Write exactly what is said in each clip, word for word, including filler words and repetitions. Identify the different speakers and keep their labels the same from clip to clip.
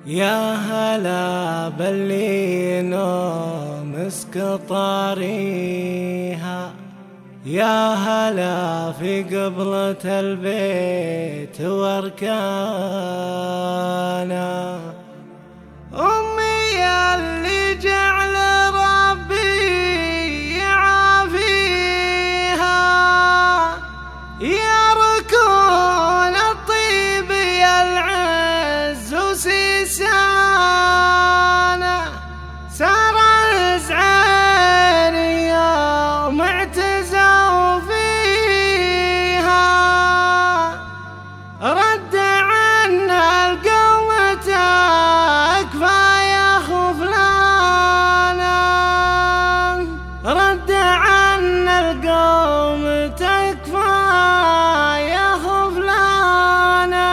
Speaker 1: يا هلا باللي نوم اسقطاريها، يا هلا في قبلة البيت واركانا. أمي اللي جعل ربي يعافيها، يا ركون الطيب يا العز وسيسانا. سار زعاني يوم اعتزوا فيها، رد عنا القوم تكفى يا خفلانا، رد عنا القوم تكفى يا خفلانا.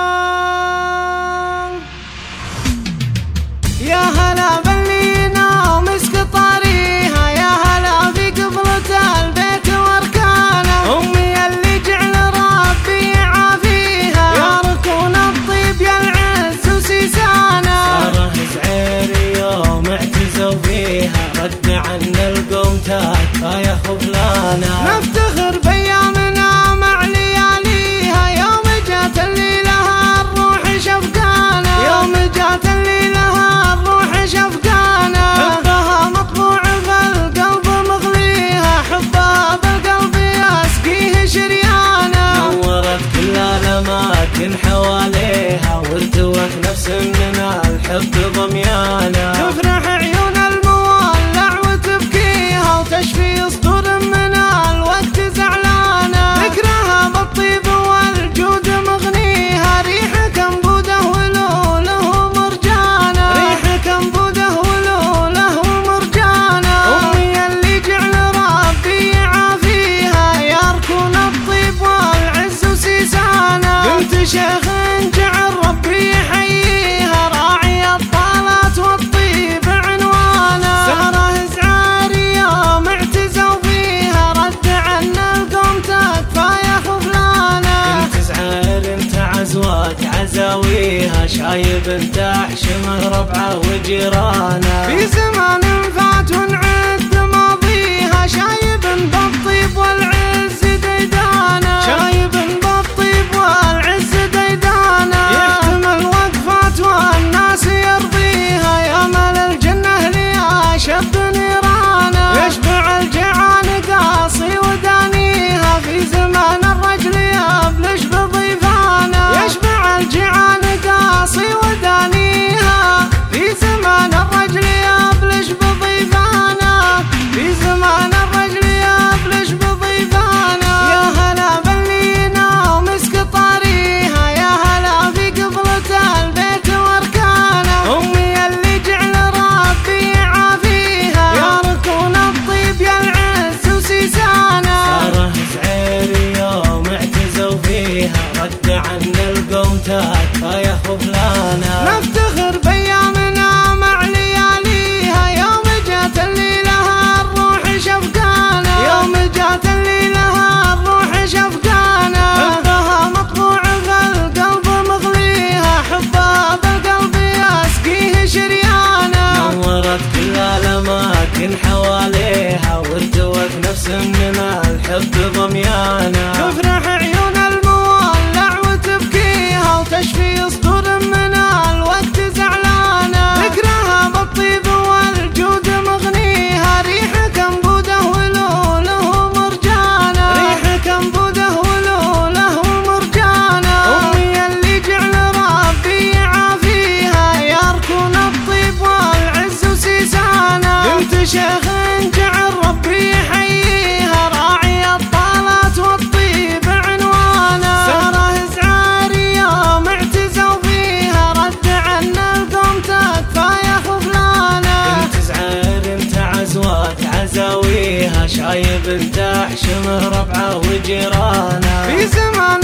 Speaker 1: يا هلا باللي نوم اسقطاريها، يا هلا في قبلة البيت واركانا. أمي اللي جعل ربي يعافيها، يا ركون الطيب يا العز وسيسانا. صاره زعيري يوم اعتزوا فيها، رد عنا القوم تكفى يا خفلانا. نفتخر بأيامنا مع لياليها، يوم جات اللي لها الروح شفقانا، يوم جات اللي لها الروح شفقانا. حبها مطبوع بالقلب مغليها، حبها بالقلب يسقيه شريانا. نورت كل الأماكن حواليها، وارتوت نفس مننا الحب ضميانا. تفرح عيون المولع وتبكيها، وتشفي صدور من الوقت زعلانا. ذكرها بالطيب والجود مغنيها، ريحك انبوده ولوله ومرجانا، ريحك انبوده ولوله ومرجانا. أمي اللي جعل ربي يعافيها، يا ركون الطيب والعز وسيسانا. بنت شيخ جعل ربي يحييها، راعي الطالات والطيب عنوانا. ساره زعاري يوم اعتزوا فيها، رد عنا القوم تكفى يا خفلانا. بنت زعار انت عزوات عزاويها، شايب انت احشمه ربعه وجيرانا. في زمان فات ونعد ماضيها، شايب بالطيب والعز ديدانا، شايب بالطيب والعز ديدانا. يحتمل وقفات والناس يرضيها، يا مال الجنة ليا شب نيرانا. يشبع الجيعان قاصي ودانيها، في زمان الرجل يبلش بضيفانا. يشبع الجيعان قاصي ودانيها، في زمان الرجل يبلش بضيفانا، في زمان الرجل يبلش بضيفانا. يا هلا باللي نوم اسقطاريها، يا هلا في قبلة البيت واركانا. أمي اللي جعل ربي يعافيها، يا ركون الطيب يا العز وسيسانا. صاره زعيري يوم اعتزوا فيها، رد عنا القوم تكفى يا خفلانا. نفتخر بأيامنا مع لياليها، يوم جات اللي لها الروح شفقانا، يوم جات اللي لها الروح شفقانا. حبها مطبوع بالقلب مغليها، حبها بالقلب يسقيه شريانا. نورت كل الأماكن حواليها، وارتوت نفس مننا الحب ضميانا. تفرح عيون المولع وتبكيها، وتشفي صدور من الوقت زعلانا. ذكرها بالطيب والجود مغنيها، ريحك انبوده ولوله ومرجانا، ريحك انبوده ولوله ومرجانا. أمي اللي جعل ربي يعافيها، يا ركون الطيب والعز وسيسانا. بنت شيخ جعل ربي يحييها، راعي الطالات والطيب عنوانا. ساره زعاري يوم اعتزوا فيها، رد عنا القوم تكفى يا خفلانا. بنت زعار انت عزوات عزاويها، شايب انت احشمه ربعه وجيرانا. في زمان